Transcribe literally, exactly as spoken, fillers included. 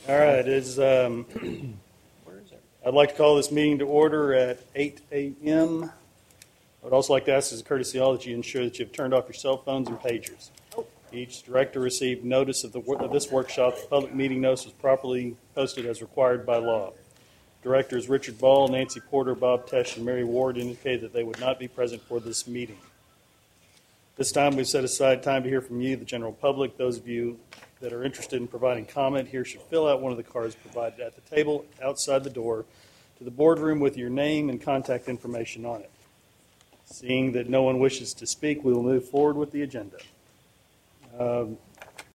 All right, is, um, I'd like to call this meeting to order at eight a m I would also like to ask as a courtesy all that you ensure that you've turned off your cell phones and pagers. Each director received notice of, the, of this workshop. The public meeting notice was properly posted as required by law. Directors Richard Ball, Nancy Porter, Bob Tesh, and Mary Ward indicated that they would not be present for this meeting. This time we've set aside time to hear from you, the general public. Those of you that are interested in providing comment here should fill out one of the cards provided at the table outside the door to the boardroom with your name and contact information on it. Seeing that no one wishes to speak, we will move forward with the agenda. Um,